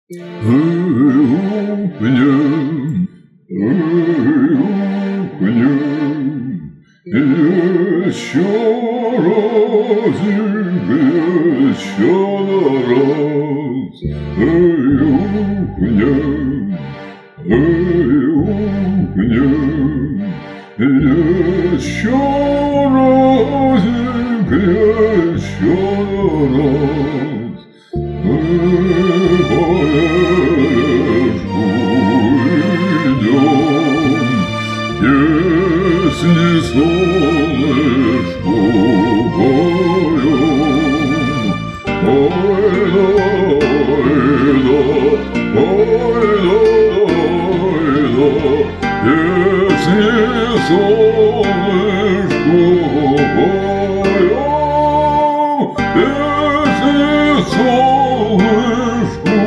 Опнем, опнем, еще разик, еще раз. Опнем, опнем, еще разик, еще раз. Если солнышко поем, ой-да, ой-да, ой-да, если солнышко поем, если солнышко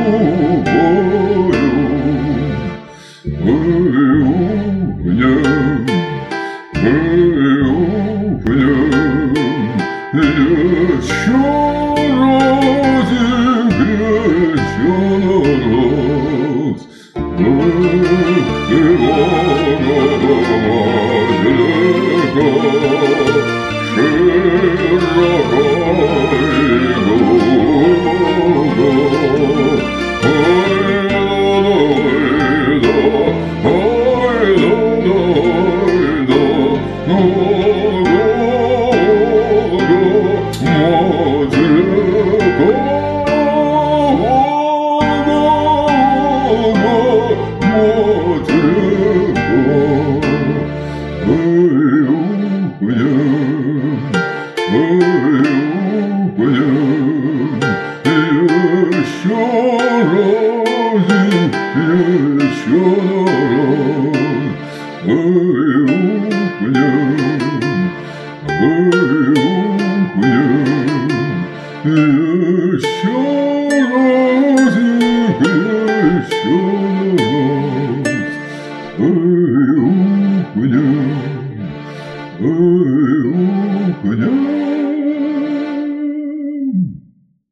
еще разик, еще раз. Еще раз.